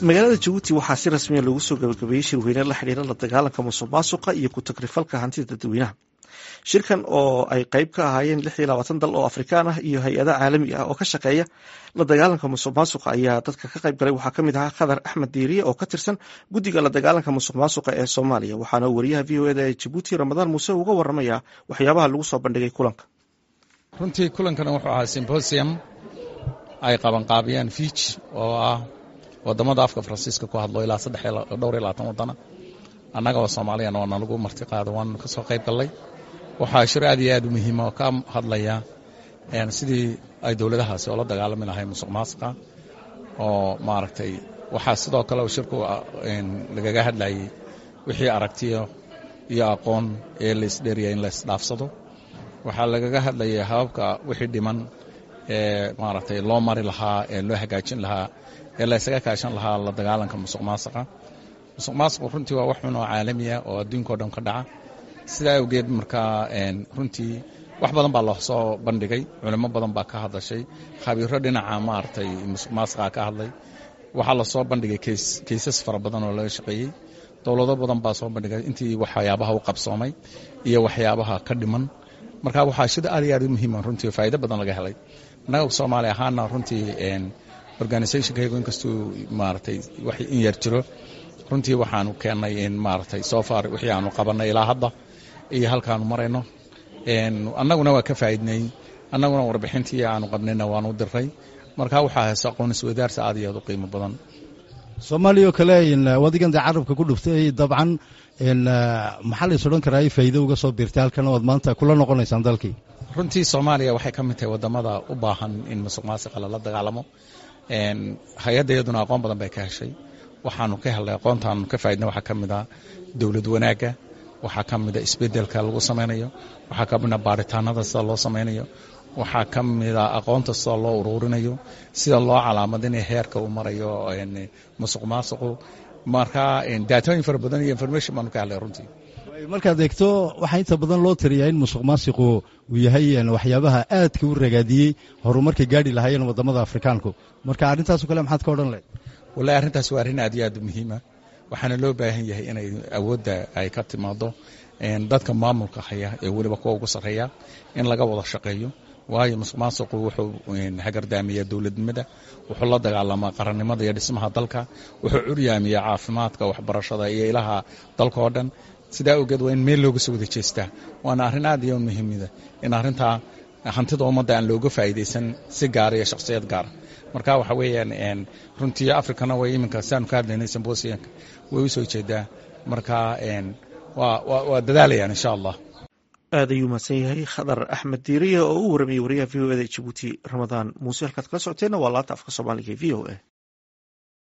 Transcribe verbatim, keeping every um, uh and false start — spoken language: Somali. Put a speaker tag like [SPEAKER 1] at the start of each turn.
[SPEAKER 1] magaalada Jabuuti waxaa si rasmi ah lagu soo gabagabeeyay shirweyne la xiriira la dagaalanka musuqmaasuqa iyo ku takrifalka hantida dadweynaha. Shirkan oo ay qayb ka ahaayeen lix iyo labaatan dal oo Afrikaan ah iyo hay'ado caalami ah oo ka shaqeeya la dagaalanka musuqmaasuqa ayaa dadka ka qayb galay waxaa ka mid ahaa Khadar Axmed Diiriye oo ka tirsan guddiga la dagaalanka musuqmaasuqa ee Soomaaliya, waxaana wariyaha V O A da ee Jabuuti Ramadaan Muuse uga warramaya waxyaabaha lagu soo bandhigay kulanka.
[SPEAKER 2] runtii kulankana wuxuu ahaa symposium ay qaban qaabiyeen Fitch oo ah wadamada afka Faransiiska ku hadlo ilaa saddex iyo dhowr iyo labaatan wadana annaga oo Soomaaliyeed oo nagu marti qaado waan ka soo qayb galay. waxaa shir aad iyo aad u muhiim ah oo ka hadlaya een sidii ay dawladahaasi oo la dagaalami lahayn musuqmaasuqa oo maaragtay waxaa sidoo kale shirku een lagaga hadlayay wixii aragtiyo iyo aqoon ee la isdheeriyay in la isdhaafsado. waxaa lagaga hadlayay hababka wixii dhiman ee maaragtay loo mari lahaa ee loo hagaajin lahaa ee la isaga kaashan lahaa la dagaalanka musuqmaasuqa. musuqmaasuqu runtii waa wax xun oo caalami ah oo adduunka oo dhan ka dhaca. sidaa awgeed markaa een runtii wax badan baa loo soo bandhigay, culimo badan baa ka hadashay, khabiiro dhinaca maaragtay musuqmaasuqa ka hadlay. waxaa la soo bandhigay kaysas fara badan oo laga shaqeeyey. dowlado badan baa soo bandhigay intii waxyaabaha u qabsoomay iyo waxyaabaha ka dhiman. marka waxaa shida aad iyo aad u muhiim ah runtii faa'iido badan laga helay. annaga Soomaali ahaana runtii een organization-kaygu inkastuu maaragtay wax in yar jiro runtii waxaanu keennay in maaragtay soo far wixii aanu qabanay ilaa hadda iyo halkaanu marayno. een annaguna waa ka faa'iidnay, annaguna warbixintii aanu qabnayna waanu diray. marka waxaa haysa aqoon isweydaarsi aad iyo aad u qiimo badan.
[SPEAKER 3] Soomaaliya oo kale in wadigan carabka ku dhuftay dabcan in maxaa la soo karaa faa'iido uga soo biirtay halkan oo maanta kula noqonaysaan dalkii.
[SPEAKER 2] runtii Soomaaliya waxay ka mid tahay wadamada u baahan in musuqmaasuqa la dagaalamo. een hay'addeeduna aqoon badan bay ka heshay. waxaanu ka helay aqoontaan ka faa'iidnay waxa ka mid ah dawlad wanaaga, waxa ka mid ah isbedelka lagu sameeyo, waxa ka mid ah baaritaanada sida loo sameeyo, waxa ka mid ah aqoonta sida loo ururinayo, sida loo calaamadinayo heerka uu marayo een musuqmaasuqu. marka in data fara badan iyo information baan ka helay runtii.
[SPEAKER 3] markaad eegto waxa inta badan loo tiriyaa in musuqmaasuqu uu yahay waxyaabaha aadka u ragaadiyay horumarka gaadhi lahaayeen wadamada Afrikaanku. marka arrintaas kale maxaad ka odhan lahayd?
[SPEAKER 2] wallahi arrintaas waa arrin aad iyo aad u muhiim ah. waxaana loo baahan yahay inay awoodda ay ka timaado een dadka maamulka haya ee waliba kuwa ugu sareeya in laga wada shaqeeyo. waayo musuqmaasuqu wuxuu hagardaamiyaa dawladnimada, wuxuu la dagaalamaa qarannimada iyo dhismaha dalka, wuxuu curyaamiyaa caafimaadka, waxbarashada iyo ilaha dalka oo dhan. sidaa awgeed waa in meel looga soo wada jeestaa. waana arrin aad iyo muhiim ah in arrintaa hantida ummadda aan looga faa'iidaysan si gaar iyo shakhsiyad gaar. marka waxa weeyaan een runtii Afrikana way iminka saan ka hadlaynay symposium way u soo jeedaa. marka een waa waa dadaalayaan insha Allah.
[SPEAKER 1] aad ayuu mahadsan yahay Khadar Axmed Diiriye oo u warramay wariyaha V O A da Jabuuti Ramadaan Muuse. halkaad kala socoteena waa laanta afka Soomaaliga V O A.